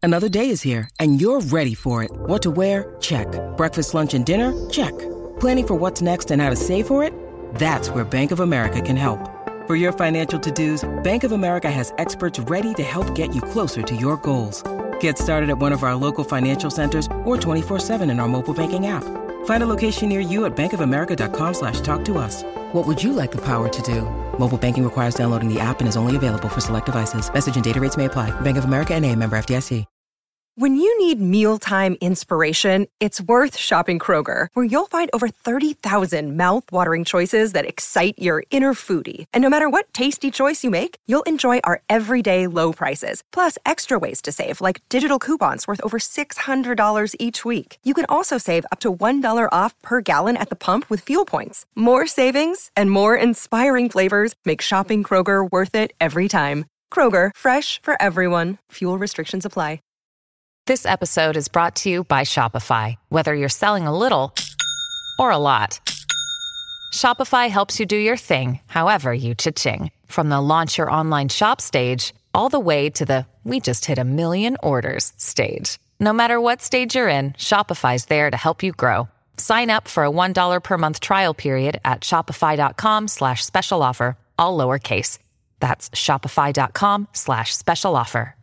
Another day is here, and you're ready for it. What to wear? Check. Breakfast, lunch, and dinner? Check. Planning for what's next and how to save for it? That's where Bank of America can help. For your financial to-dos, Bank of America has experts ready to help get you closer to your goals. Get started at one of our local financial centers or 24/7 in our mobile banking app. Find a location near you at bankofamerica.com/talktous. What would you like the power to do? Mobile banking requires downloading the app and is only available for select devices. Message and data rates may apply. Bank of America N.A., member FDIC. When you need mealtime inspiration, it's worth shopping Kroger, where you'll find over 30,000 mouth-watering choices that excite your inner foodie. And no matter what tasty choice you make, you'll enjoy our everyday low prices, plus extra ways to save, like digital coupons worth over $600 each week. You can also save up to $1 off per gallon at the pump with fuel points. More savings and more inspiring flavors make shopping Kroger worth it every time. Kroger, fresh for everyone. Fuel restrictions apply. This episode is brought to you by Shopify. Whether you're selling a little or a lot, Shopify helps you do your thing, however you cha-ching. From the launch your online shop stage, all the way to the we just hit 1 million orders stage. No matter what stage you're in, Shopify's there to help you grow. Sign up for a $1 per month trial period at shopify.com/special offer, all lowercase. That's shopify.com/special offer.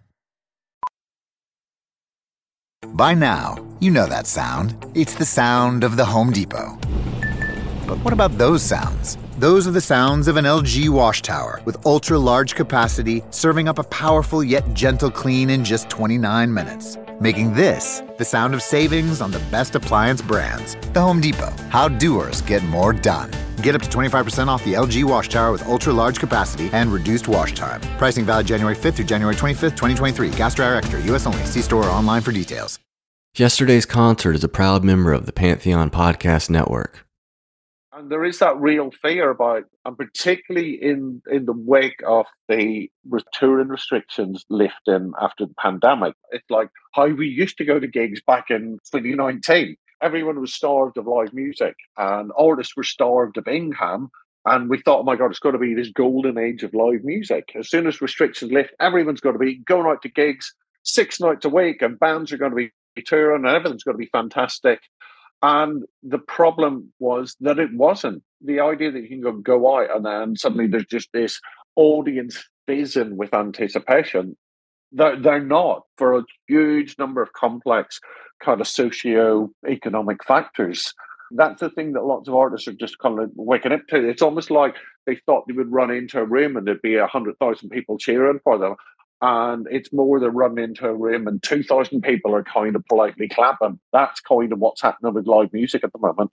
By now, you know that sound. It's the sound of the Home Depot. But what about those sounds? Those are the sounds of an LG wash tower with ultra-large capacity, serving up a powerful yet gentle clean in just 29 minutes. Making this the sound of savings on the best appliance brands. The Home Depot. How doers get more done. Get up to 25% off the LG wash tower with ultra-large capacity and reduced wash time. Pricing valid January 5th through January 25th, 2023. Gas Dryer Extra. U.S. only. See store or online for details. Yesterday's Concert is a proud member of the Pantheon Podcast Network. And there is that real fear about, and particularly in the wake of the touring restrictions lifting after the pandemic, it's like how we used to go to gigs back in 2019. Everyone was starved of live music and artists were starved of income. And we thought, oh my God, it's going to be this golden age of live music. As soon as restrictions lift, everyone's going to be going out to gigs 6 nights a week and bands are going to be touring and everything's going to be fantastic. And the problem was that it wasn't. The idea that you can go out and then suddenly there's just this audience fizzing with anticipation. They're not, for a huge number of complex kind of socio-economic factors. That's the thing that lots of artists are just kind of waking up to. It's almost like they thought they would run into a room and there'd be 100,000 people cheering for them. And it's more than run into a room and 2,000 people are kind of politely clapping. That's kind of what's happening with live music at the moment.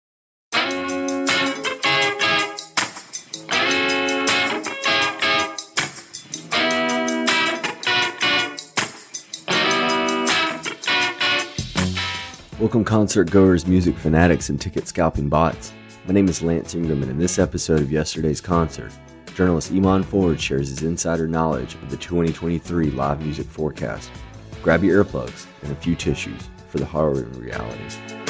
Welcome concert goers, music fanatics, and ticket scalping bots. My name is Lance Ingram, and in this episode of Yesterday's Concert, journalist Iman Ford shares his insider knowledge of the 2023 live music forecast. Grab your earplugs and a few tissues for the harrowing reality.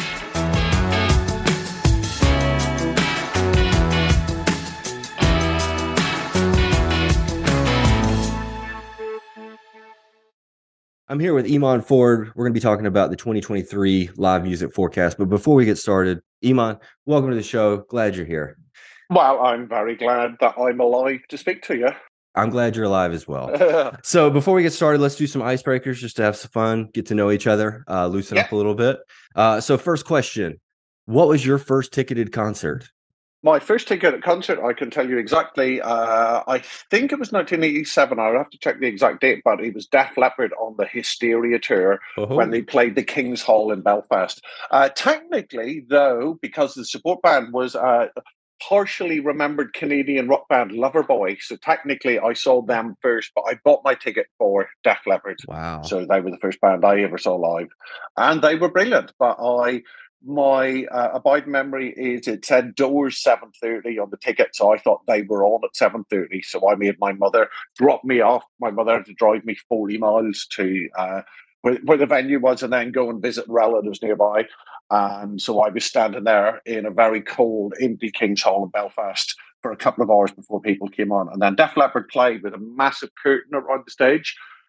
I'm here with Iman Ford. We're going to be talking about the 2023 live music forecast. But before we get started, Iman, welcome to the show. Glad you're here. Well, I'm very glad that I'm alive to speak to you. I'm glad you're alive as well. So before we get started, let's do some icebreakers just to have some fun, get to know each other, loosen up a little bit. So first question, what was your first ticketed concert? My first ticketed concert, I can tell you exactly. I think it was 1987. I'll have to check the exact date, but it was Def Leppard on the Hysteria tour when they played the King's Hall in Belfast. Technically, though, because the support band was partially remembered Canadian rock band Loverboy. So technically I saw them first, but I bought my ticket for Def Leppard. Wow. So they were the first band I ever saw live. And they were brilliant. But my abiding memory is it said Doors 7:30 on the ticket. So I thought they were on at 7:30. So I made my mother drop me off. My mother had to drive me 40 miles to where the venue was and then go and visit relatives nearby. And so I was standing there in a very cold, empty King's Hall in Belfast for a couple of hours before people came on. And then Def Leppard played with a massive curtain around the stage.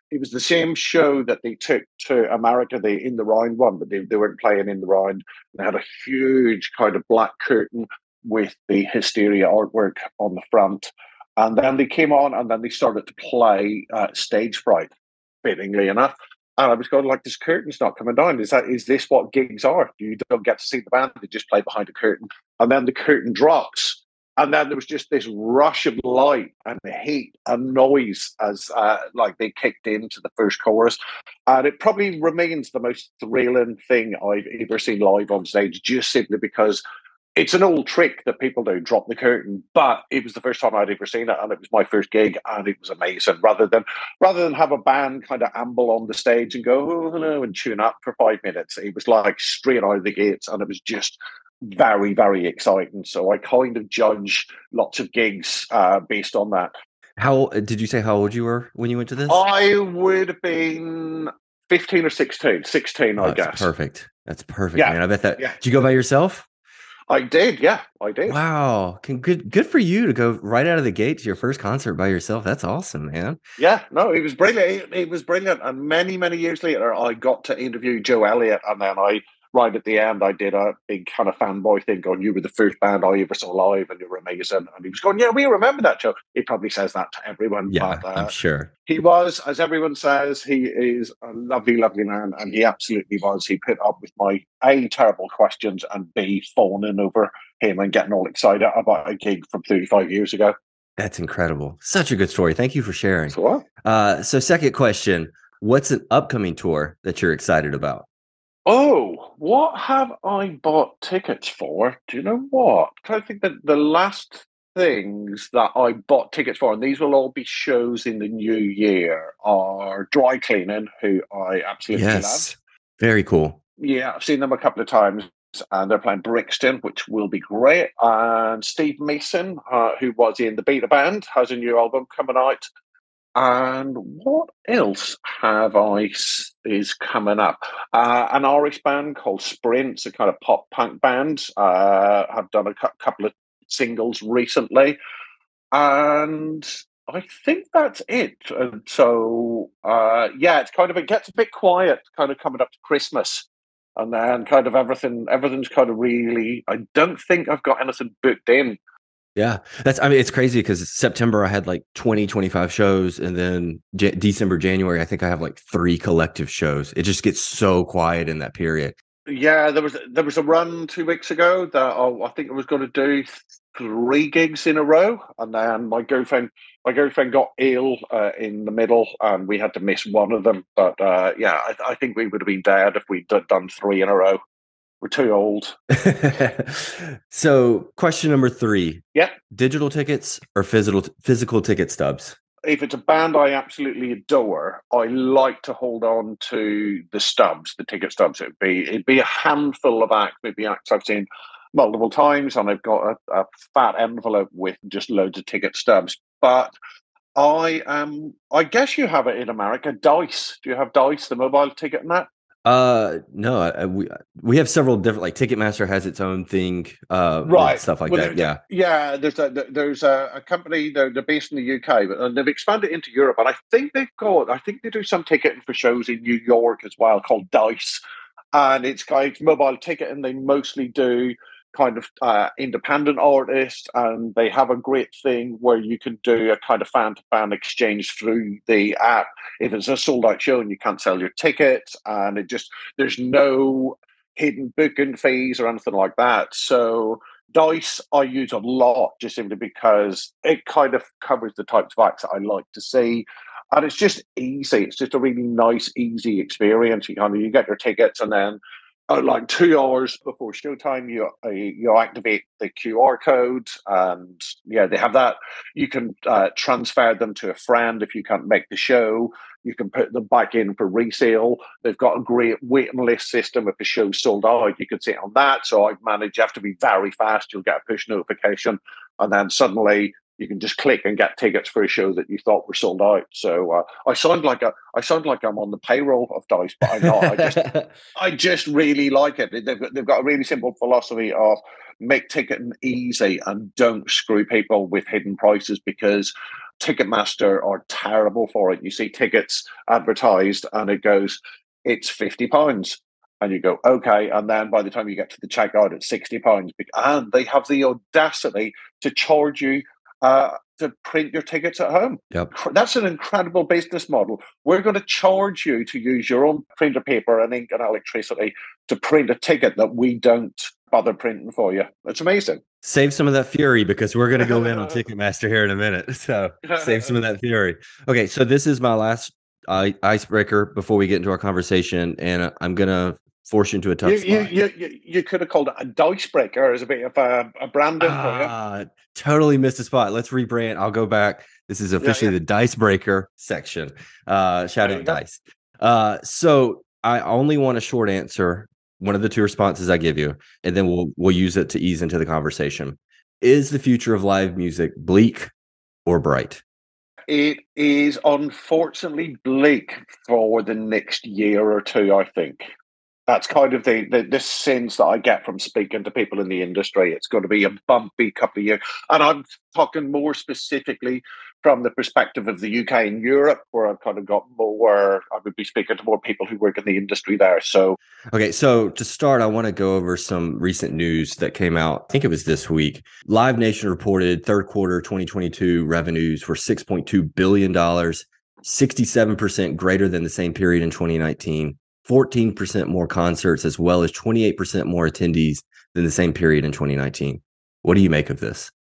It was the same show that they took to America, the In the Round one, but they weren't playing In the Round. They had a huge kind of black curtain with the Hysteria artwork on the front. And then they came on and then they started to play Stage Fright, fittingly enough. And I was going like, this curtain's not coming down. Is this what gigs are? You don't get to see the band, they just play behind a curtain. And then the curtain drops. And then there was just this rush of light and heat and noise as like they kicked into the first chorus. And it probably remains the most thrilling thing I've ever seen live on stage, just simply because it's an old trick that people do, drop the curtain. But it was the first time I'd ever seen it, and it was my first gig, and it was amazing. Rather than have a band kind of amble on the stage and go, oh, hello, and tune up for 5 minutes, it was like straight out of the gates, and it was just very, very exciting. So I kind of judge lots of gigs based on that. How did you say how old you were when you went to this? I would have been 15 or 16. 16, I guess. Perfect. That's perfect, yeah. Man. I bet that. Yeah. Did you go by yourself? I did. Yeah, I did. Wow. Good for you to go right out of the gate to your first concert by yourself. That's awesome, man. Yeah, no, it was brilliant. It was brilliant. And many, many years later, I got to interview Joe Elliott, and then right at the end, I did a big kind of fanboy thing going, you were the first band I ever saw live and you were amazing. And he was going, yeah, we remember that show. He probably says that to everyone. Yeah, but, I'm sure. He was, as everyone says, he is a lovely, lovely man. And he absolutely was. He put up with my A, terrible questions, and B, fawning over him and getting all excited about a gig from 35 years ago. That's incredible. Such a good story. Thank you for sharing. So second question, what's an upcoming tour that you're excited about? Oh, what have I bought tickets for? Do you know what? I think that the last things that I bought tickets for, and these will all be shows in the new year, are Dry Cleaning, who I absolutely love. Very cool. Yeah, I've seen them a couple of times, and they're playing Brixton, which will be great. And Steve Mason, who was in the Beta Band, has a new album coming out. And what else is coming up? An Irish band called Sprints, a kind of pop punk band, have done a couple of singles recently. And I think that's it. And so, it gets a bit quiet kind of coming up to Christmas. And then kind of everything's kind of really, I don't think I've got anything booked in. Yeah, it's crazy because September I had like 25 shows, and then December, January, I think I have like 3 collective shows. It just gets so quiet in that period. Yeah, there was a run 2 weeks ago that I think I was going to do 3 gigs in a row, and then my girlfriend got ill in the middle, and we had to miss one of them. But I think we would have been dead if we'd done 3 in a row. We're too old. So, question number 3. Yeah. Digital tickets or physical ticket stubs? If it's a band I absolutely adore, I like to hold on to the stubs, the ticket stubs. It'd be a handful of acts, maybe acts I've seen multiple times, and I've got a fat envelope with just loads of ticket stubs. But I guess you have it in America. Dice. Do you have Dice, the mobile ticket and that? No, we have several different, like Ticketmaster has its own thing, right? Stuff like that. Yeah. There's a company. They're based in the UK, but they've expanded into Europe, and I think they do some ticketing for shows in New York as well, called Dice, and it's mobile ticket, and they mostly do kind of independent artists, and they have a great thing where you can do a kind of fan-to-fan exchange through the app. If it's a sold-out show and you can't sell your tickets, and there's no hidden booking fees or anything like that. So Dice I use a lot just simply because it kind of covers the types of acts that I like to see. And it's just easy. It's just a really nice, easy experience. You get your tickets, and then like 2 hours before showtime, you activate the QR code, and they have that. You can transfer them to a friend if you can't make the show. You can put them back in for resale. They've got a great waiting list system. If the show's sold out, you can see it on that. So I've managed. You have to be very fast. You'll get a push notification, and then suddenly you can just click and get tickets for a show that you thought were sold out. So I sound like I'm on the payroll of Dice, but I'm not. I just really like it. They've got a really simple philosophy of make ticketing easy and don't screw people with hidden prices, because Ticketmaster are terrible for it. You see tickets advertised and it goes, it's £50. And you go, okay. And then by the time you get to the checkout, it's £60. And they have the audacity to charge you to print your tickets at home. Yep. That's an incredible business model. We're going to charge you to use your own printer paper and ink and electricity to print a ticket that we don't bother printing for you. It's amazing. Save some of that fury, because we're going to go in on Ticketmaster here in a minute. So save some of that fury. Okay, so this is my last icebreaker before we get into our conversation, and I'm going to force you into a tough spot. You could have called it a dicebreaker as a bit of a branding for you. Totally missed a spot. Let's rebrand. I'll go back. This is officially the Dicebreaker section. Shout out Dice. So I only want a short answer, one of the two responses I give you, and then we'll use it to ease into the conversation. Is the future of live music bleak or bright? It is unfortunately bleak for the next year or two, I think. That's kind of the sense that I get from speaking to people in the industry. It's going to be a bumpy couple of years. And I'm talking more specifically from the perspective of the UK and Europe, where I've kind of got more, I would be speaking to more people who work in the industry there. So, okay, so to start, I want to go over some recent news that came out. I think it was this week. Live Nation reported third quarter 2022 revenues were $6.2 billion, 67% greater than the same period in 2019. 14% more concerts, as well as 28% more attendees than the same period in 2019. What do you make of this?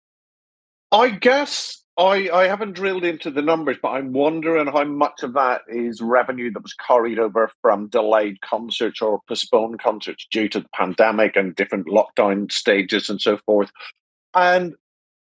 I guess I haven't drilled into the numbers, but I'm wondering how much of that is revenue that was carried over from delayed concerts or postponed concerts due to the pandemic and different lockdown stages and so forth. And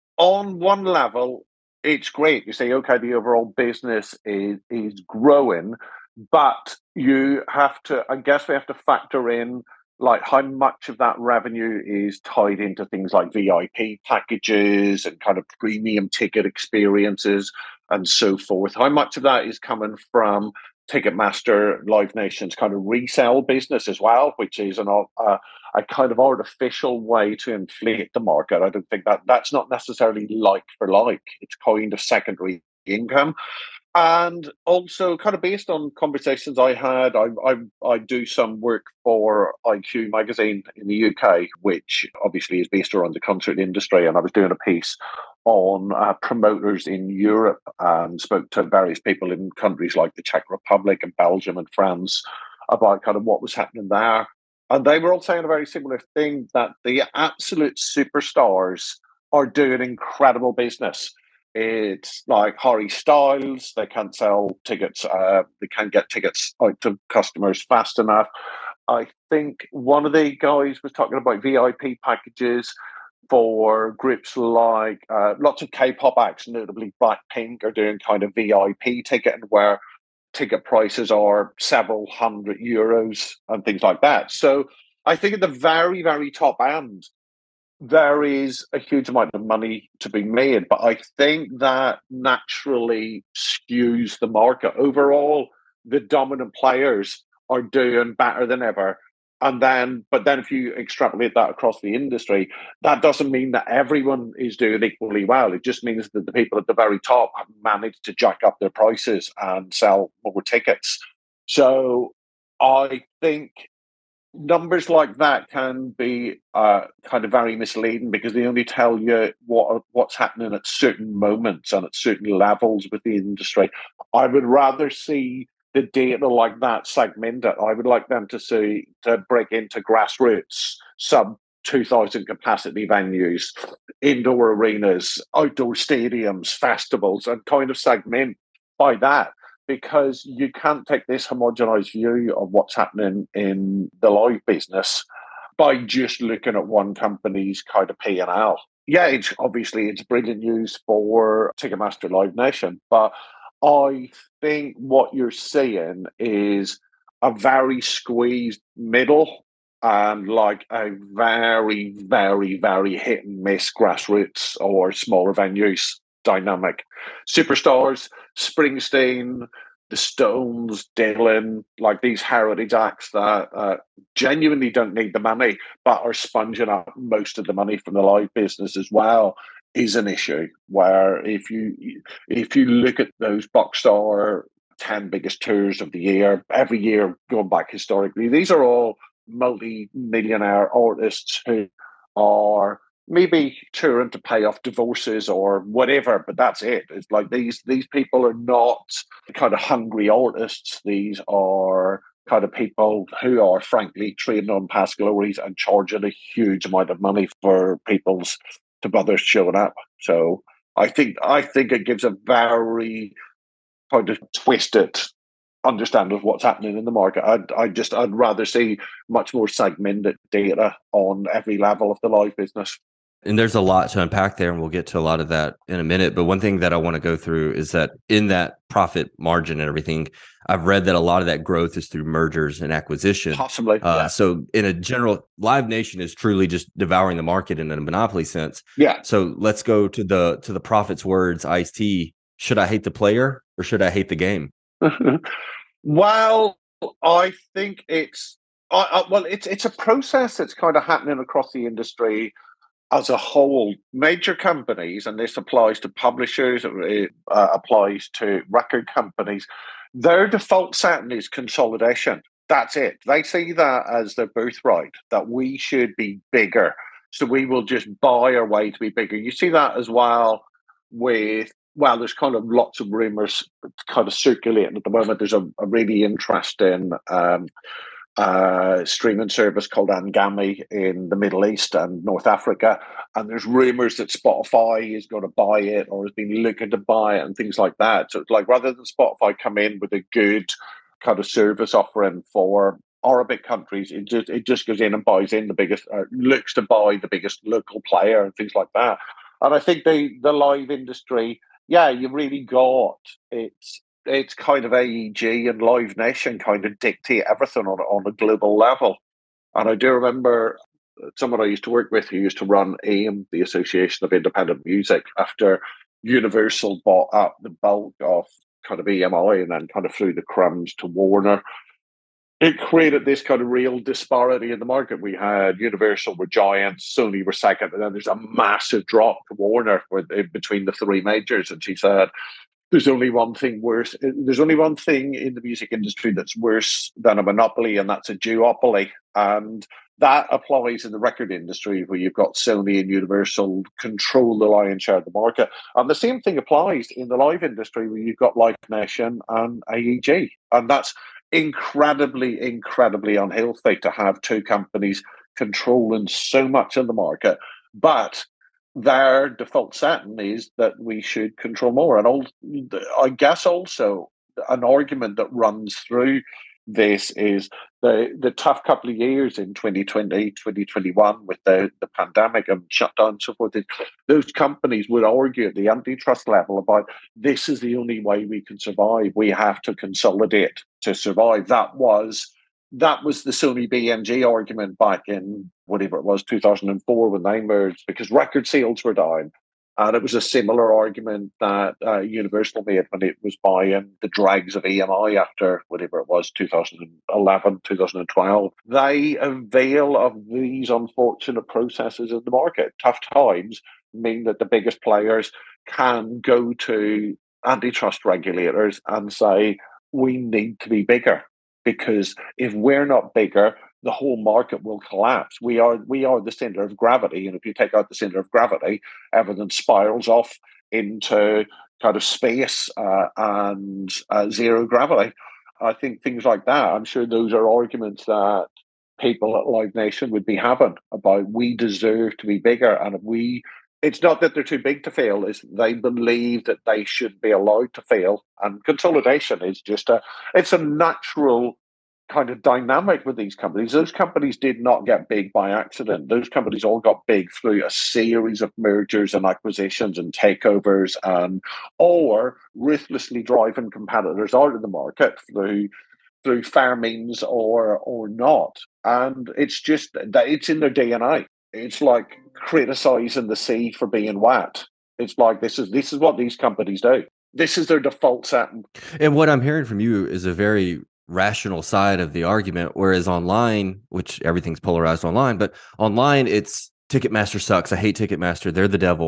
on one level, it's great. You say, okay, the overall business is growing, but you have to, I guess we have to factor in like how much of that revenue is tied into things like VIP packages and kind of premium ticket experiences and so forth. How much of that is coming from Ticketmaster, Live Nation's kind of resale business as well, which is a kind of artificial way to inflate the market. I don't think that's not necessarily like for like. It's kind of secondary income. And also, kind of based on conversations I had, I do some work for IQ magazine in the UK, which obviously is based around the concert industry. And I was doing a piece on promoters in Europe and spoke to various people in countries like the Czech Republic and Belgium and France about kind of what was happening there. And they were all saying a very similar thing, that the absolute superstars are doing incredible business. It's like Harry Styles. They can't sell tickets. They can't get tickets out to customers fast enough. I think one of the guys was talking about VIP packages for groups like lots of K-pop acts, notably Blackpink, are doing kind of VIP ticketing where ticket prices are several €100 and things like that. So I think at the very, very top end, there is a huge amount of money to be made, but I think that naturally skews the market. Overall, the dominant players are doing better than ever. But then if you extrapolate that across the industry, that doesn't mean that everyone is doing equally well. It just means that the people at the very top have managed to jack up their prices and sell more tickets. So I think numbers like that can be kind of very misleading, because they only tell you what's happening at certain moments and at certain levels with the industry. I would rather see the data like that segmented. I would like them to break into grassroots, sub 2,000 capacity venues, indoor arenas, outdoor stadiums, festivals, and kind of segment by that. Because you can't take this homogenized view of what's happening in the live business by just looking at one company's kind of P&L. Yeah, it's brilliant news for Ticketmaster Live Nation, but I think what you're seeing is a very squeezed middle and like a very, very, very hit and miss grassroots or smaller venues dynamic. Superstars, Springsteen, the Stones, Dylan, like these heritage acts that genuinely don't need the money, but are sponging up most of the money from the live business as well. is an issue. Where if you look at those Boxstar 10 biggest tours of the year, every year going back historically, these are all multi-millionaire artists who are maybe touring to pay off divorces or whatever, but that's it. It's like these people are not kind of hungry artists. These are kind of people who are frankly trading on past glories and charging a huge amount of money for to others showing up. So I think it gives a very kind of twisted understanding of what's happening in the market. I'd rather see much more segmented data on every level of the live business. And there's a lot to unpack there, and we'll get to a lot of that in a minute. But one thing that I want to go through is that in that profit margin and everything, I've read that a lot of that growth is through mergers and acquisition. Possibly. So in a general, Live Nation is truly just devouring the market in a monopoly sense. Yeah. So let's go to the prophet's words, Ice-T. Should I hate the player or should I hate the game? Well, I think it's a process that's kind of happening across the industry as a whole. Major companies, and this applies to publishers, it applies to record companies, their default setting is consolidation. That's it. They see that as their birthright, that we should be bigger. So we will just buy our way to be bigger. You see that as well with, there's kind of lots of rumors kind of circulating at the moment. There's a really interesting streaming service called Angami in the Middle East and North Africa. And there's rumors that Spotify is going to buy it or has been looking to buy it and things like that. So it's like, rather than Spotify come in with a good kind of service offering for Arabic countries, it just goes in and buys in the biggest, looks to buy the biggest local player and things like that. And I think the live industry, you really got it's kind of AEG and Live Nation kind of dictate everything on a global level. And I do remember someone I used to work with who used to run AIM, the Association of Independent Music, after Universal bought up the bulk of kind of EMI and then kind of threw the crumbs to Warner. It created this kind of real disparity in the market. We had Universal were giants, Sony were second, and then there's a massive drop to Warner between the three majors. And she said, there's only one thing worse. There's only one thing in the music industry that's worse than a monopoly, and that's a duopoly. And that applies in the record industry, where you've got Sony and Universal control the lion's share of the market. And the same thing applies in the live industry, where you've got Live Nation and AEG. And that's incredibly, incredibly unhealthy to have two companies controlling so much of the market. But their default setting is that we should control more. And I guess also an argument that runs through this is the tough couple of years in 2020, 2021 with the pandemic and shutdown and so forth. Those companies would argue at the antitrust level about, this is the only way we can survive. We have to consolidate to survive. That was the Sony BMG argument back in whatever it was, 2004, when they merged, because record sales were down. And it was a similar argument that Universal made when it was buying the dregs of EMI after whatever it was, 2011, 2012. They avail of these unfortunate processes in the market. Tough times mean that the biggest players can go to antitrust regulators and say, we need to be bigger. Because if we're not bigger, the whole market will collapse. We are the center of gravity, and if you take out the center of gravity, everything spirals off into kind of space and zero gravity. I think things like that, I'm sure those are arguments that people at Live Nation would be having about, we deserve to be bigger, and it's not that they're too big to fail, it's they believe that they should be allowed to fail. And consolidation is it's a natural kind of dynamic with these companies. Those companies did not get big by accident. Those companies all got big through a series of mergers and acquisitions and takeovers, or ruthlessly driving competitors out of the market through fair means or not. And it's just that it's in their DNA. It's like criticizing the sea for being wet. It's like, this is what these companies do. This is their default setting. And what I'm hearing from you is a very rational side of the argument, whereas online, which everything's polarized online, but online it's Ticketmaster sucks. I hate Ticketmaster. They're the devil.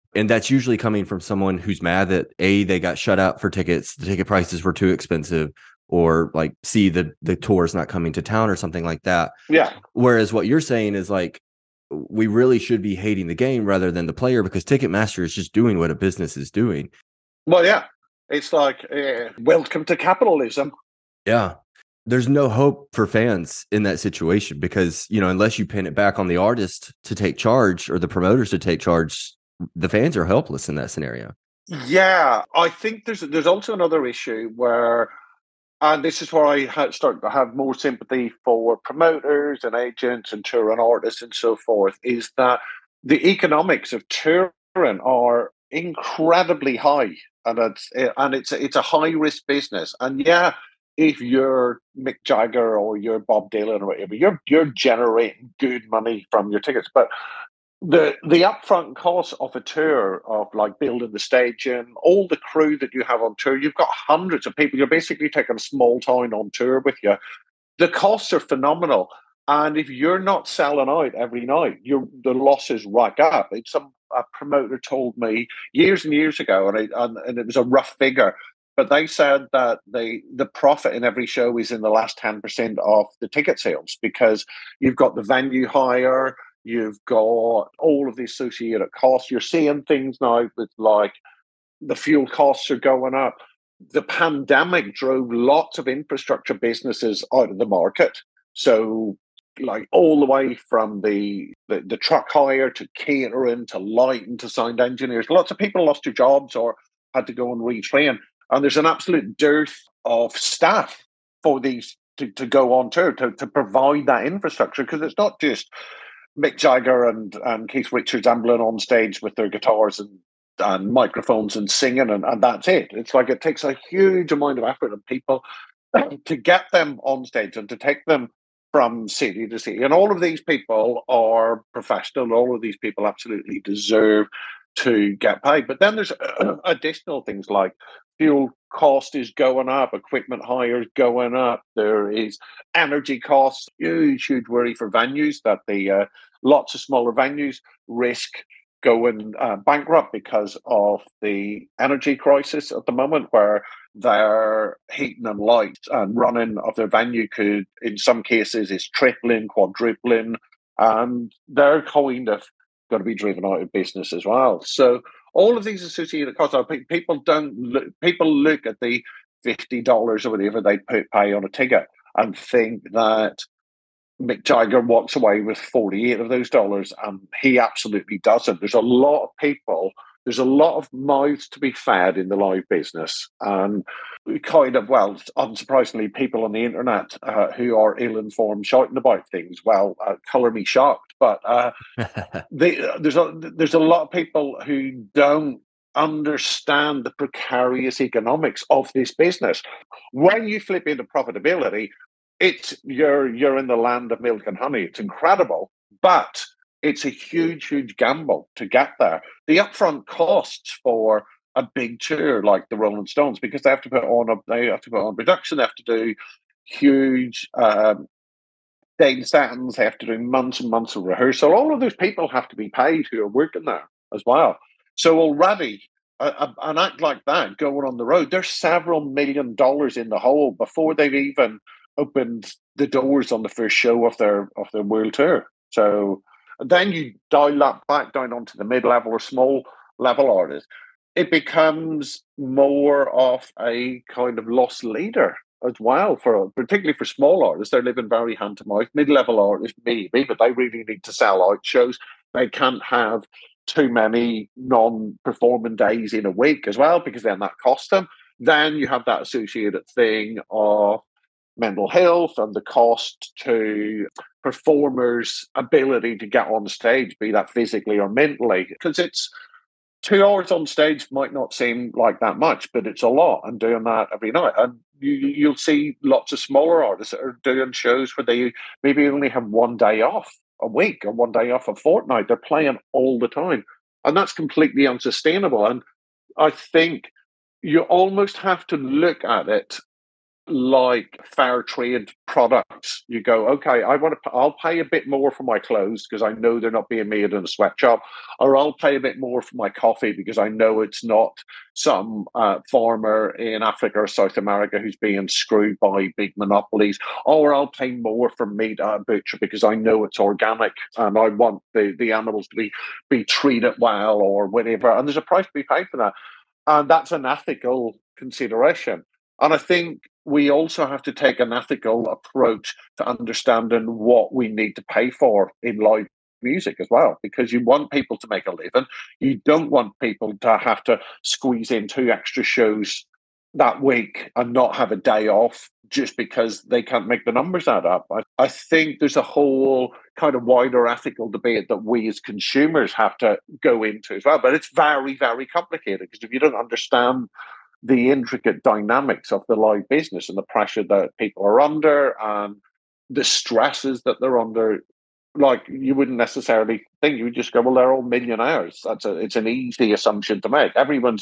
And that's usually coming from someone who's mad that A, they got shut out for tickets, the ticket prices were too expensive, or like C, the tour is not coming to town or something like that. Yeah. Whereas what you're saying is like, we really should be hating the game rather than the player, because Ticketmaster is just doing what a business is doing. Well, yeah. It's like, welcome to capitalism. Yeah. There's no hope for fans in that situation because, unless you pin it back on the artist to take charge or the promoters to take charge, the fans are helpless in that scenario. Yeah, I think there's also another issue where, and this is where I start to have more sympathy for promoters and agents and touring artists and so forth, is that the economics of touring are incredibly high, and it's a high risk business. And yeah, if you're Mick Jagger or you're Bob Dylan or whatever, you're generating good money from your tickets, but the upfront cost of a tour, of like building the stadium, all the crew that you have on tour, you've got hundreds of people. You're basically taking a small town on tour with you. The costs are phenomenal, and if you're not selling out every night, the losses rack up. A promoter told me years and years ago, and it was a rough figure, but they said that the profit in every show is in the last 10% of the ticket sales, because you've got the venue hire. You've got all of the associated costs. You're seeing things now with like the fuel costs are going up. The pandemic drove lots of infrastructure businesses out of the market. So like all the way from the truck hire to catering to lighting to sound engineers. Lots of people lost their jobs or had to go and retrain. And there's an absolute dearth of staff for these to go on tour, to provide that infrastructure, because it's not just Mick Jagger and Keith Richards ambling on stage with their guitars and microphones and singing, and that's it. It's like it takes a huge amount of effort and people to get them on stage and to take them from city to city. And all of these people are professional. All of these people absolutely deserve to get paid. But then there's additional things like fuel cost is going up, equipment hire is going up. There is energy costs, huge worry for venues that the lots of smaller venues risk going bankrupt because of the energy crisis at the moment, where their heating and lights and running of their venue could, in some cases, is tripling, quadrupling, and they're kind of going to be driven out of business as well. So all of these associated costs, I think people look at the $50 or whatever they pay on a ticket and think that Mick Jagger walks away with 48 of those dollars, and he absolutely doesn't. There's a lot of people, there's a lot of mouths to be fed in the live business, and kind of, well, unsurprisingly, people on the internet who are ill-informed shouting about things. Well, colour me shocked, but there's a lot of people who don't understand the precarious economics of this business. When you flip into profitability, you're in the land of milk and honey. It's incredible, but it's a huge gamble to get there. The upfront costs for a big tour like the Rolling Stones, because they have to put on production, they have to do huge date settings, they have to do months and months of rehearsal. All of those people have to be paid who are working there as well. So already an act like that going on the road, there's several $1 million in the hole before they've even opened the doors on the first show of their world tour. So then you dial that back down onto the mid-level or small level artists. It becomes more of a kind of loss leader as well, particularly for small artists. They're living very hand to mouth. Mid-level artists maybe, but they really need to sell out shows. They can't have too many non-performing days in a week as well, because then that costs them. Then you have that associated thing of mental health and the cost to performers' ability to get on stage, be that physically or mentally, because it's 2 hours on stage might not seem like that much, but it's a lot, and doing that every night. And you'll see lots of smaller artists that are doing shows where they maybe only have 1 day off a week or 1 day off a fortnight. They're playing all the time, and that's completely unsustainable. And I think you almost have to look at it like fair trade products. You go, okay, I'll pay a bit more for my clothes because I know they're not being made in a sweatshop, or I'll pay a bit more for my coffee because I know it's not some farmer in Africa or South America who's being screwed by big monopolies, or I'll pay more for meat at a butcher because I know it's organic and I want the animals to be treated well or whatever. And there's a price to be paid for that. And that's an ethical consideration. And I think we also have to take an ethical approach to understanding what we need to pay for in live music as well, because you want people to make a living. You don't want people to have to squeeze in 2 extra shows that week and not have a day off just because they can't make the numbers add up. I think there's a whole kind of wider ethical debate that we as consumers have to go into as well. But it's very, very complicated, because if you don't understand the intricate dynamics of the live business and the pressure that people are under and the stresses that they're under, like, you wouldn't necessarily think. You would just go, well, they're all millionaires. It's an easy assumption to make.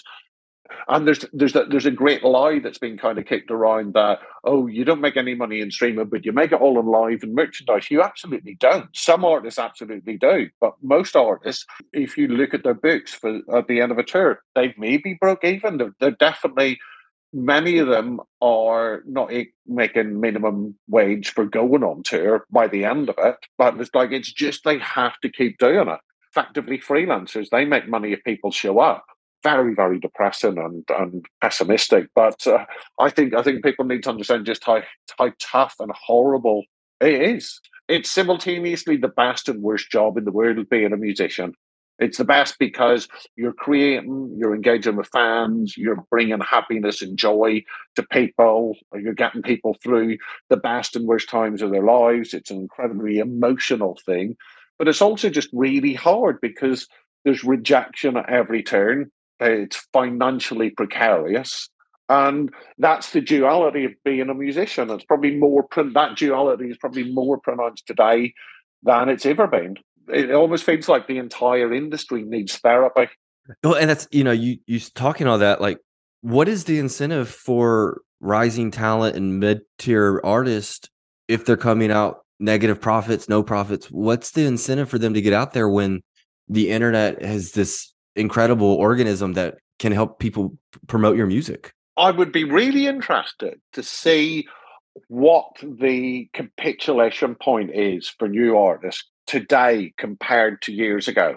And there's a great lie that's been kind of kicked around that, oh, you don't make any money in streaming, but you make it all in live and merchandise. You absolutely don't. Some artists absolutely do, but most artists, if you look at their books at the end of a tour, they maybe broke even. They're definitely, many of them are not making minimum wage for going on tour by the end of it, but it's just they have to keep doing it. Effectively, freelancers, they make money if people show up. Very, very depressing and pessimistic. But I think people need to understand just how tough and horrible it is. It's simultaneously the best and worst job in the world being a musician. It's the best because you're creating, you're engaging with fans, you're bringing happiness and joy to people, you're getting people through the best and worst times of their lives. It's an incredibly emotional thing. But it's also just really hard because there's rejection at every turn. It's financially precarious, and that's the duality of being a musician. It's probably that duality is probably more pronounced today than it's ever been. It almost feels like the entire industry needs therapy. Well, and that's, you talking all that, like, what is the incentive for rising talent and mid-tier artists if they're coming out negative profits, no profits? What's the incentive for them to get out there when the internet has this incredible organism that can help people promote your music? I would be really interested to see what the capitulation point is for new artists today compared to years ago.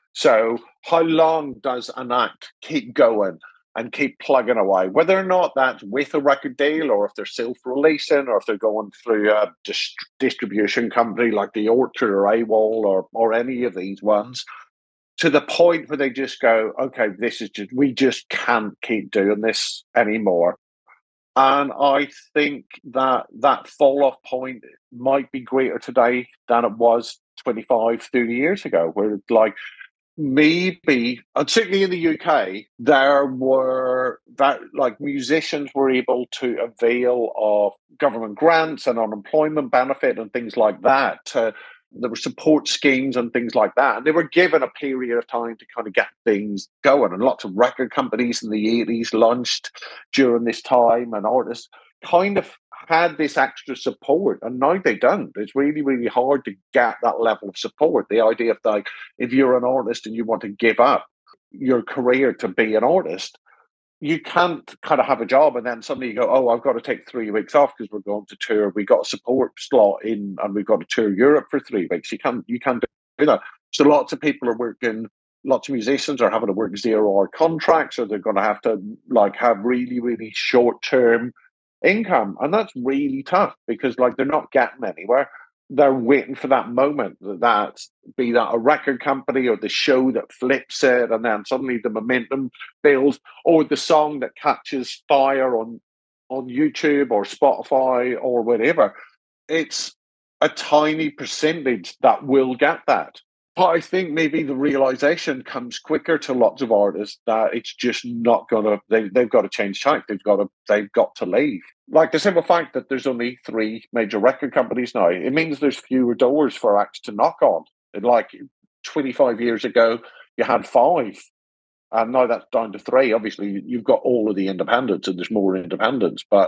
So how long does an act keep going and keep plugging away, whether or not that's with a record deal or if they're self-releasing or if they're going through a distribution company like the Orchard or AWOL or any of these ones, to the point where they just go, okay, we just can't keep doing this anymore. And I think that fall off point might be greater today than it was 25, 30 years ago, where like maybe, and certainly in the UK, there were that like musicians were able to avail of government grants and unemployment benefit and things like that. There were support schemes and things like that. And they were given a period of time to kind of get things going. And lots of record companies in the 80s launched during this time, and artists kind of had this extra support. And now they don't. It's really, really hard to get that level of support. The idea of like, if you're an artist and you want to give up your career to be an artist, you can't kind of have a job and then suddenly you go, oh, I've got to take 3 weeks off because we're going to tour. We got a support slot in and we've got to tour Europe for 3 weeks. You can't do that. So lots of people are working, lots of musicians are having to work 0-hour contracts, or they're going to have to like have really, really short-term income. And that's really tough because like they're not getting anywhere. They're waiting for that moment, that be that a record company or the show that flips it, and then suddenly the momentum builds, or the song that catches fire on YouTube or Spotify or whatever. It's a tiny percentage that will get that. But I think maybe the realization comes quicker to lots of artists that it's just not gonna. They've got to change tack. They've got to leave. Like the simple fact that there's only 3 major record companies now, it means there's fewer doors for acts to knock on. Like 25 years ago, you had 5, and now that's down to 3. Obviously, you've got all of the independents, and there's more independents. But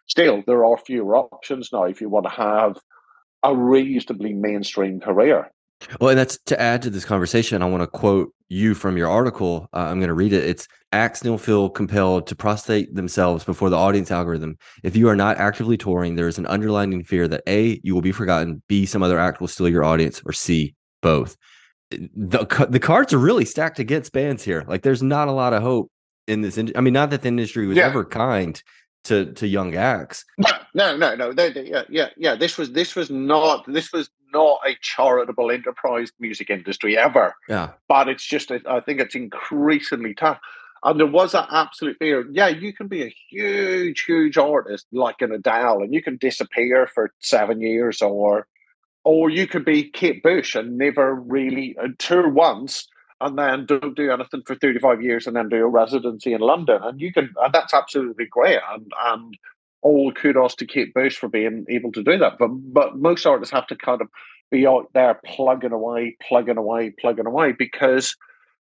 still, there are fewer options now if you want to have a reasonably mainstream career. Well, and that's to add to this conversation. I want to quote you from your article. I'm going to read it. It's acts still feel compelled to prostrate themselves before the audience algorithm. If you are not actively touring, there is an underlying fear that A, you will be forgotten, B, some other act will steal your audience, or C, both. The cards are really stacked against bands here. Like, there's not a lot of hope in this. I mean, not that the industry was ever kind to young acts. No. This was not a charitable enterprise music industry ever. Yeah, but it's just, I think it's increasingly tough. And there was that absolute fear. Yeah, you can be a huge artist like an Adele, and you can disappear for 7 years, or you could be Kate Bush and never really tour once, and then don't do anything for 35 years, and then do a residency in London, and that's absolutely great. And all kudos to Kate Bush for being able to do that. But most artists have to kind of be out there plugging away, because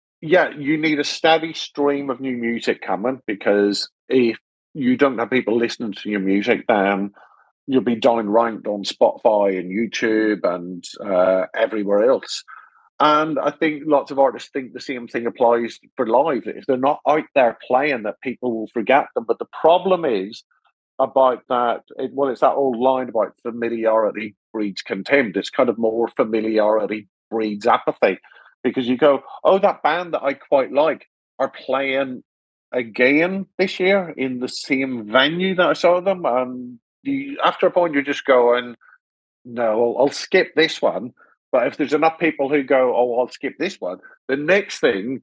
you need a steady stream of new music coming, because if you don't have people listening to your music, then you'll be downranked on Spotify and YouTube and everywhere else. And I think lots of artists think the same thing applies for live. If they're not out there playing, that people will forget them. But the problem is about that, it's that old line about familiarity breeds contempt. It's kind of more familiarity breeds apathy, because you go, oh, that band that I quite like are playing again this year in the same venue that I saw them. And after a point, you're just going, no, I'll skip this one. But if there's enough people who go, oh, I'll skip this one, the next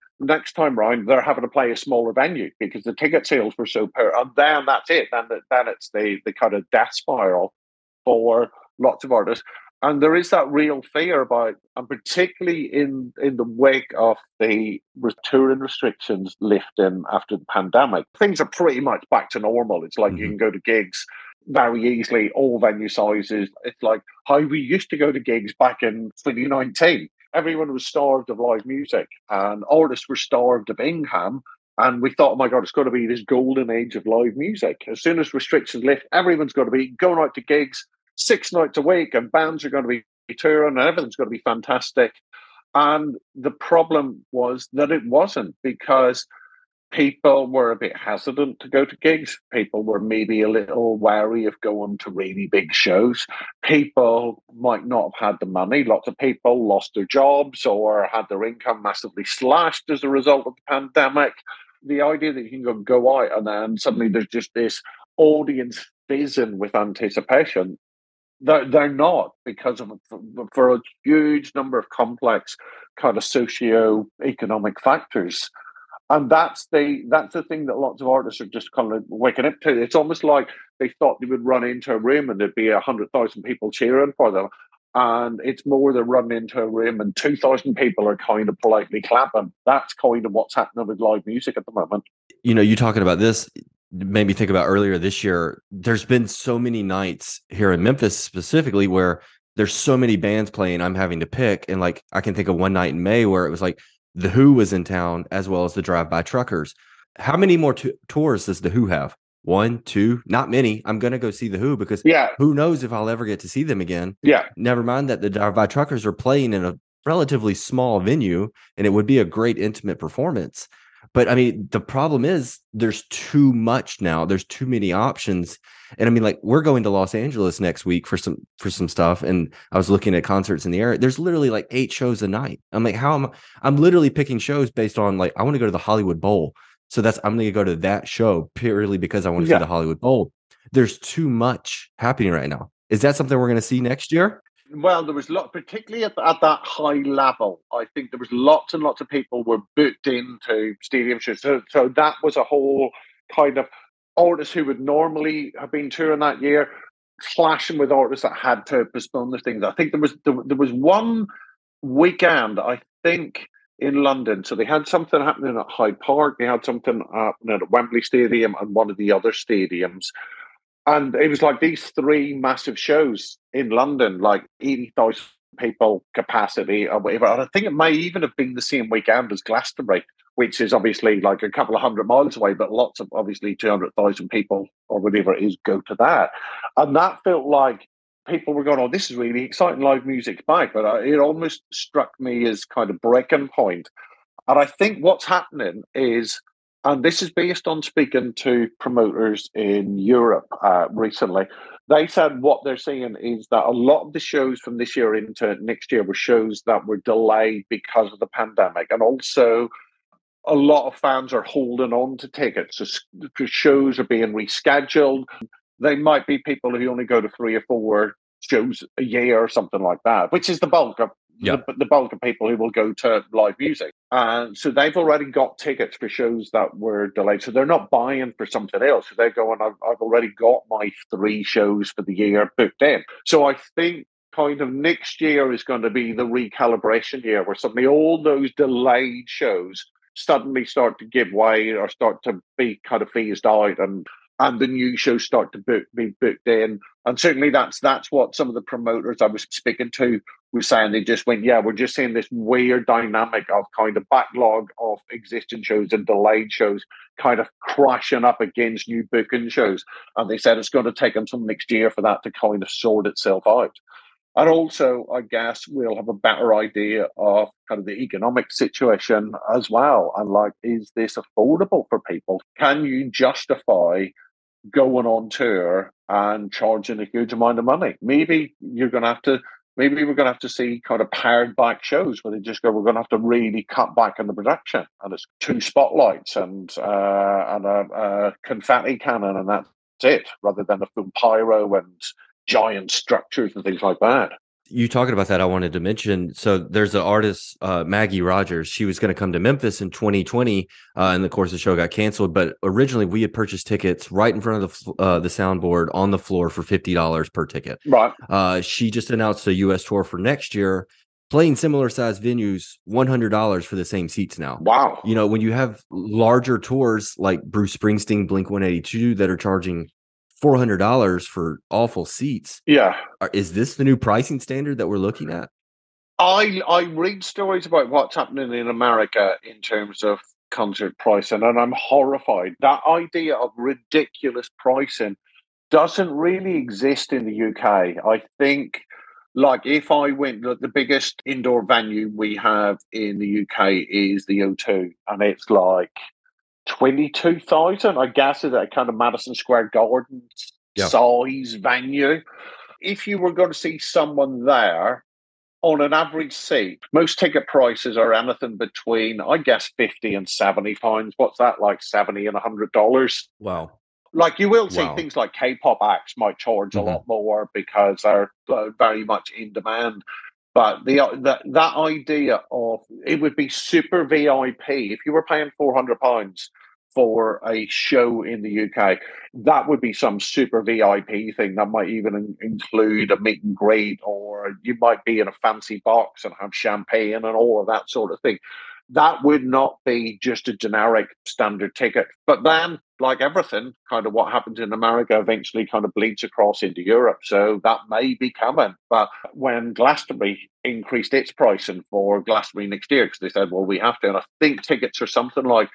time round, they're having to play a smaller venue because the ticket sales were so poor. And then that's it. Then it's the kind of death spiral for lots of artists. And there is that real fear about, and particularly in the wake of the touring restrictions lifting after the pandemic, things are pretty much back to normal. It's like you can go to gigs very easily, all venue sizes. It's like how we used to go to gigs back in 2019. Everyone was starved of live music, and artists were starved of income. And we thought, oh my God, it's going to be this golden age of live music. As soon as restrictions lift, everyone's going to be going out to gigs 6 nights a week, and bands are going to be touring, and everything's going to be fantastic. And the problem was that it wasn't, because people were a bit hesitant to go to gigs. People were maybe a little wary of going to really big shows. People might not have had the money. Lots of people lost their jobs or had their income massively slashed as a result of the pandemic. The idea that you can go out and then suddenly there's just this audience fizzing with anticipation, they're not, because of for a huge number of complex kind of socio-economic factors. And that's the thing that lots of artists are just kind of waking up to. It's almost like they thought they would run into a room and there'd be 100,000 people cheering for them. And it's more they're running into a room and 2,000 people are kind of politely clapping. That's kind of what's happening with live music at the moment. You know, you talking about this made me think about earlier this year. There's been so many nights here in Memphis specifically where there's so many bands playing, I'm having to pick. And like, I can think of one night in May where it was like, The Who was in town, as well as the Drive-By Truckers. How many more tours does The Who have? 1, 2, not many. I'm going to go see The Who because who knows if I'll ever get to see them again. Yeah. Never mind that the Drive-By Truckers are playing in a relatively small venue, and it would be a great intimate performance. But I mean, the problem is there's too much now. There's too many options. And I mean, like, we're going to Los Angeles next week for some stuff. And I was looking at concerts in the area. There's literally like 8 shows a night. I'm like, I'm literally picking shows based on like, I want to go to the Hollywood Bowl. So I'm going to go to that show purely because I want to see the Hollywood Bowl. There's too much happening right now. Is that something we're going to see next year? Well, there was particularly at that high level. I think there was lots and lots of people were booked into stadium shows. So that was a whole kind of artists who would normally have been touring that year, clashing with artists that had to postpone their things. I think there was one weekend, I think, in London. So they had something happening at Hyde Park. They had something happening at Wembley Stadium and one of the other stadiums. And it was like these 3 massive shows in London, like 80,000 people capacity or whatever. And I think it may even have been the same weekend as Glastonbury, which is obviously like a couple of 100 miles away, but lots of obviously 200,000 people or whatever it is go to that. And that felt like people were going, oh, this is really exciting, live music's back. But it almost struck me as kind of breaking point. And I think what's happening is, and this is based on speaking to promoters in Europe recently, they said what they're seeing is that a lot of the shows from this year into next year were shows that were delayed because of the pandemic. And also a lot of fans are holding on to tickets. So shows are being rescheduled. They might be people who only go to 3 or 4 shows a year or something like that, which is the bulk of the bulk of people who will go to live music. And so they've already got tickets for shows that were delayed. So they're not buying for something else. So they're going, I've already got my 3 shows for the year booked in. So I think kind of next year is going to be the recalibration year where suddenly all those delayed shows suddenly start to give way or start to be kind of phased out, and the new shows start to be booked in. And certainly that's what some of the promoters I was speaking to were saying. They just went, yeah, we're just seeing this weird dynamic of kind of backlog of existing shows and delayed shows kind of crashing up against new booking shows. And they said it's going to take until next year for that to kind of sort itself out. And also, I guess we'll have a better idea of kind of the economic situation as well. And like, is this affordable for people? Can you justify going on tour and charging a huge amount of money? Maybe we're going to have to see kind of pared back shows where they just go, we're going to have to really cut back on the production, and it's 2 spotlights and a confetti cannon, and that's it, rather than a full pyro and giant structures and things like that. You talking about that, I wanted to mention, so there's an artist, Maggie Rogers. She was going to come to Memphis in 2020, and of course the show got canceled. But originally we had purchased tickets right in front of the soundboard on the floor for $50 per ticket. Right. She just announced a U.S. tour for next year, playing similar sized venues, $100 for the same seats now. Wow. You know, when you have larger tours like Bruce Springsteen, Blink-182 that are charging $400 for awful seats. Yeah. Is this the new pricing standard that we're looking at? I read stories about what's happening in America in terms of concert pricing, and I'm horrified. That idea of ridiculous pricing doesn't really exist in the UK. I think, like, if I went, the biggest indoor venue we have in the UK is the O2, and it's like 22,000, I guess, is a kind of Madison Square Garden size venue. If you were going to see someone there on an average seat, most ticket prices are anything between, I guess, 50 and 70 pounds. What's that, like $70 and $100? Wow. Like, you will see things like K-pop acts might charge a lot more because they're very much in demand. But that idea of it would be super VIP. If you were paying £400 for a show in the UK, that would be some super VIP thing that might even include a meet and greet, or you might be in a fancy box and have champagne and all of that sort of thing. That would not be just a generic standard ticket. But then, like everything, kind of what happens in America eventually kind of bleeds across into Europe. So that may be coming. But when Glastonbury increased its pricing for Glastonbury next year, because they said, well, we have to, and I think tickets are something like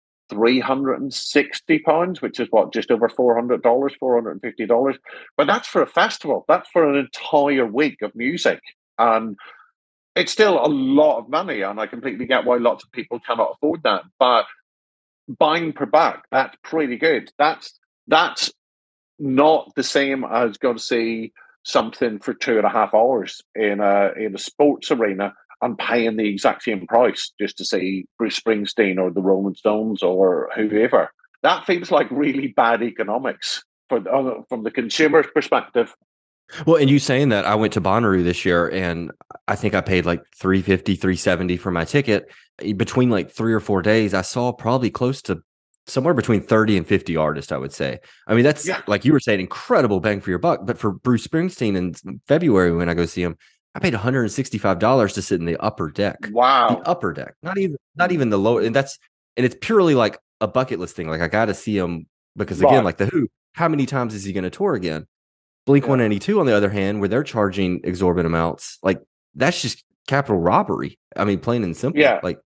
£360, which is what, just over $400, $450. But that's for a festival. That's for an entire week of music. And it's still a lot of money, and I completely get why lots of people cannot afford that. But buying per buck, that's pretty good. That's not the same as going to see something for 2.5 hours in a sports arena and paying the exact same price just to see Bruce Springsteen or the Rolling Stones or whoever. That feels like really bad economics from the consumer's perspective. Well, and you saying that, I went to Bonnaroo this year, and I think I paid like $350, $370 for my ticket. Between like 3 or 4 days, I saw probably close to somewhere between 30 and 50 artists, I would say. I mean, that's, like you were saying, incredible bang for your buck. But for Bruce Springsteen in February, when I go see him, I paid $165 to sit in the upper deck. Wow. The upper deck. Not even the lower. And it's purely like a bucket list thing. Like, I got to see him because, again, like the Who, how many times is he going to tour again? Blink-182, on the other hand, where they're charging exorbitant amounts, like, that's just capital robbery. I mean, plain and simple. Yeah. Like,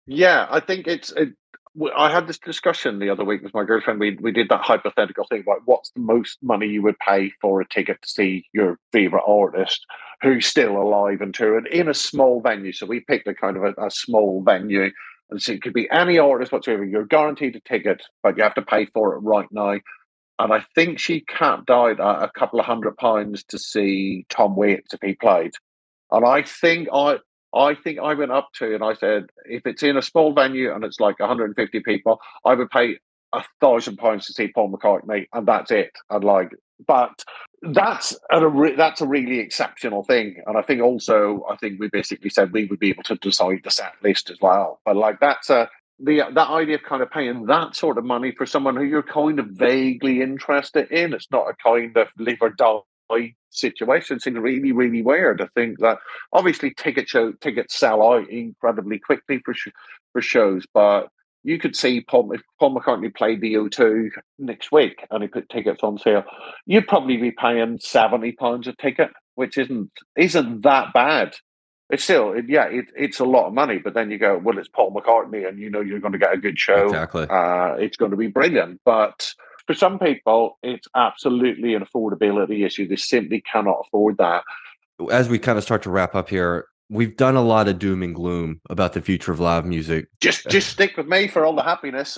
Yeah, I think I had this discussion the other week with my girlfriend. We did that hypothetical thing about what's the most money you would pay for a ticket to see your favorite artist who's still alive and touring in a small venue. So we picked a kind of a small venue, and so it could be any artist whatsoever. You're guaranteed a ticket, but you have to pay for it right now. And I think she capped out at a couple of £100 to see Tom Waits if he played. And I think I went up to and I said, if it's in a small venue and it's like 150 people, I would pay £1,000 to see Paul McCartney, and that's it. But that's a really exceptional thing. And I think we basically said we would be able to decide the set list as well. But that's that idea of kind of paying that sort of money for someone who you're kind of vaguely interested in. It's not a kind of live or die situation. Seems really, really weird. I think that obviously tickets sell out incredibly quickly for shows, but you could see if Paul McCartney played the O2 next week and he put tickets on sale, you'd probably be paying £70 a ticket, which isn't that bad. It's still, it's a lot of money, but then you go, well, it's Paul McCartney, and you're going to get a good show. Exactly. It's going to be brilliant. But for some people, it's absolutely an affordability issue. They simply cannot afford that. As we kind of start to wrap up here, we've done a lot of doom and gloom about the future of live music. Just stick with me for all the happiness.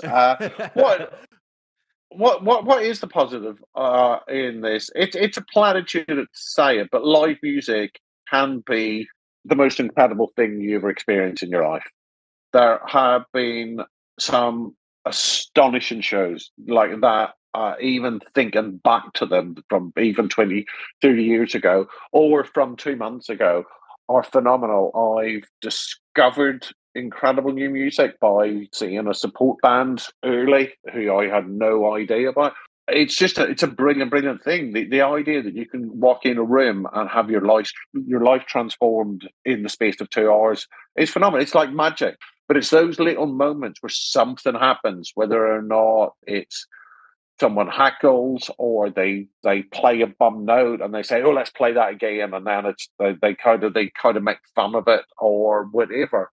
What is the positive in this? It's a platitude to say it, but live music can be the most incredible thing you ever experienced in your life. There have been some astonishing shows like that, even thinking back to them from even 20, 30 years ago, or from 2 months ago, are phenomenal. I've discovered incredible new music by seeing a support band early who I had no idea about. It's a brilliant thing. The idea that you can walk in a room and have your life transformed in the space of 2 hours is phenomenal. It's like magic. But it's those little moments where something happens, whether or not it's someone hackles or they play a bum note and they say, "Oh, let's play that again," and then they kind of make fun of it or whatever.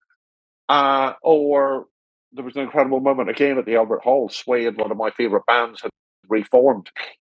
Or there was an incredible moment again at the Albert Hall. Suede, one of my favorite bands, had reformed,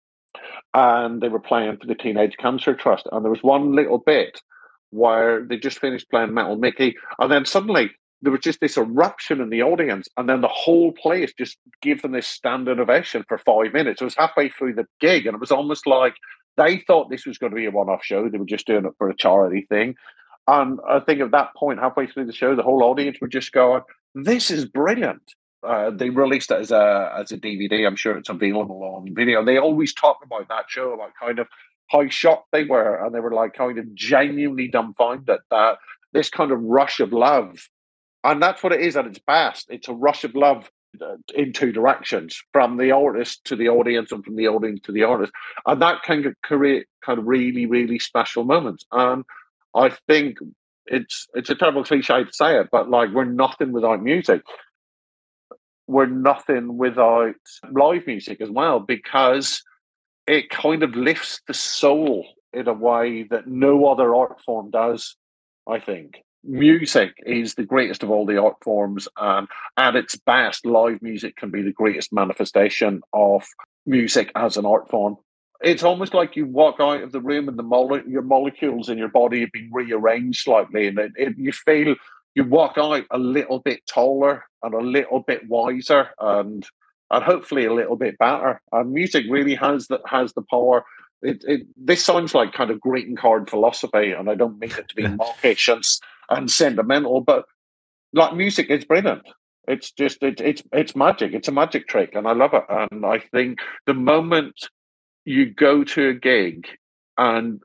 and they were playing for the Teenage Cancer Trust. And there was one little bit where they just finished playing Metal Mickey, and then suddenly there was just this eruption in the audience, and then the whole place just gave them this standing ovation for 5 minutes. It was halfway through the gig, and it was almost like they thought this was going to be a one-off show. They were just doing it for a charity thing. And I think at that point, halfway through the show, the whole audience were just going, "This is brilliant." They released it as a DVD. I'm sure it's available on video. They always talk about that show, about kind of how shocked they were, and they were like kind of genuinely dumbfounded that this kind of rush of love, and that's what it is at its best. It's a rush of love in two directions, from the artist to the audience and from the audience to the artist. And that can create kind of really, really special moments. And I think it's a terrible cliche to say it, but like, we're nothing without music. We're nothing without live music as well, because it kind of lifts the soul in a way that no other art form does, I think. Music is the greatest of all the art forms, and at its best, live music can be the greatest manifestation of music as an art form. It's almost like you walk out of the room and your molecules in your body have been rearranged slightly, and you feel you walk out a little bit taller and a little bit wiser, and hopefully a little bit better. And music really has the power. This sounds like kind of greeting card philosophy, and I don't mean it to be mawkish and sentimental, but like, music is brilliant. It's just it's magic. It's a magic trick, and I love it. And I think the moment you go to a gig and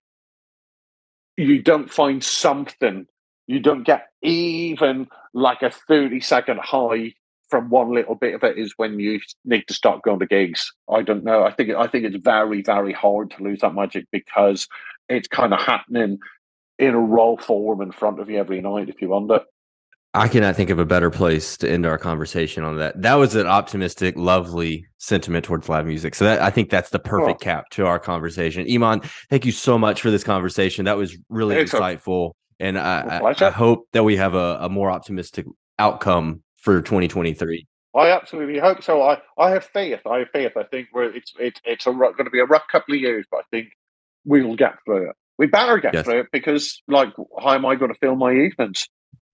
you don't find something, you don't get even like a 30-second high from one little bit of it, is when you need to start going to gigs. I don't know. I think it's very, very hard to lose that magic, because it's kind of happening in a raw form in front of you every night if you want it. I cannot think of a better place to end our conversation on that. That was an optimistic, lovely sentiment towards live music. So I think that's the perfect cap to our conversation. Iman, thank you so much for this conversation. That was really insightful. And I hope that we have a more optimistic outcome for 2023. I absolutely hope so. I have faith. I think it's going to be a rough couple of years, but I think we'll get through it. We better get through it because, like, how am I going to fill my evenings?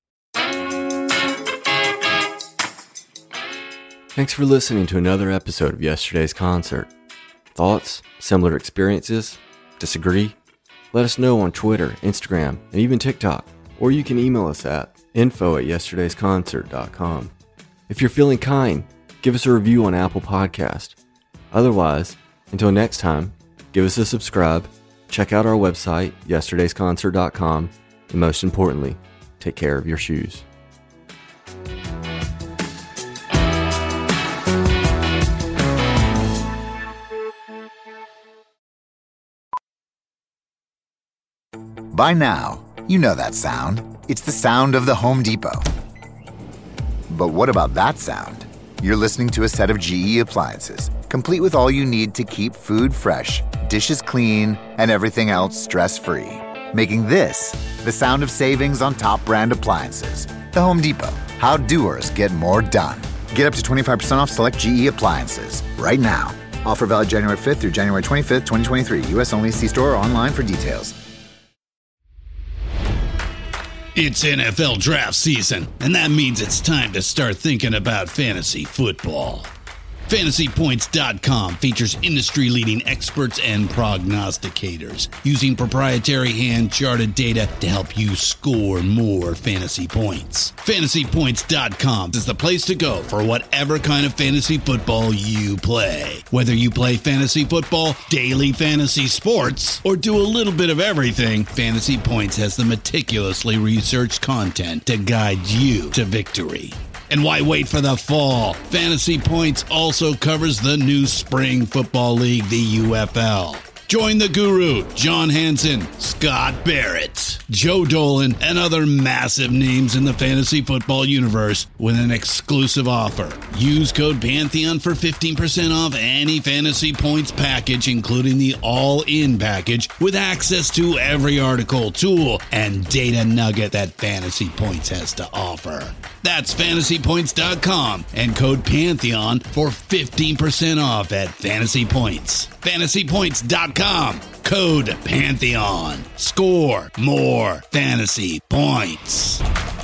Thanks for listening to another episode of Yesterday's Concert. Thoughts? Similar experiences? Disagree? Let us know on Twitter, Instagram, and even TikTok. Or you can email us at info@yesterdaysconcert.com. If you're feeling kind, give us a review on Apple Podcast. Otherwise, until next time, give us a subscribe, check out our website, yesterdaysconcert.com, and most importantly, take care of your shoes. By now, you know that sound. It's the sound of the Home Depot. But what about that sound? You're listening to a set of GE appliances, complete with all you need to keep food fresh, dishes clean, and everything else stress-free. Making this the sound of savings on top brand appliances. The Home Depot. How doers get more done. Get up to 25% off select GE appliances right now. Offer valid January 5th through January 25th, 2023. U.S. only. See store or online for details. It's NFL draft season, and that means it's time to start thinking about fantasy football. FantasyPoints.com features industry-leading experts and prognosticators using proprietary hand-charted data to help you score more fantasy points. FantasyPoints.com is the place to go for whatever kind of fantasy football you play. Whether you play fantasy football, daily fantasy sports, or do a little bit of everything, Fantasy Points has the meticulously researched content to guide you to victory. And why wait for the fall? Fantasy Points also covers the new spring football league, the UFL. Join the guru, John Hansen, Scott Barrett, Joe Dolan, and other massive names in the fantasy football universe with an exclusive offer. Use code Pantheon for 15% off any Fantasy Points package, including the all-in package, with access to every article, tool, and data nugget that Fantasy Points has to offer. That's FantasyPoints.com and code Pantheon for 15% off at Fantasy Points. FantasyPoints.com, code Pantheon. Score more fantasy points.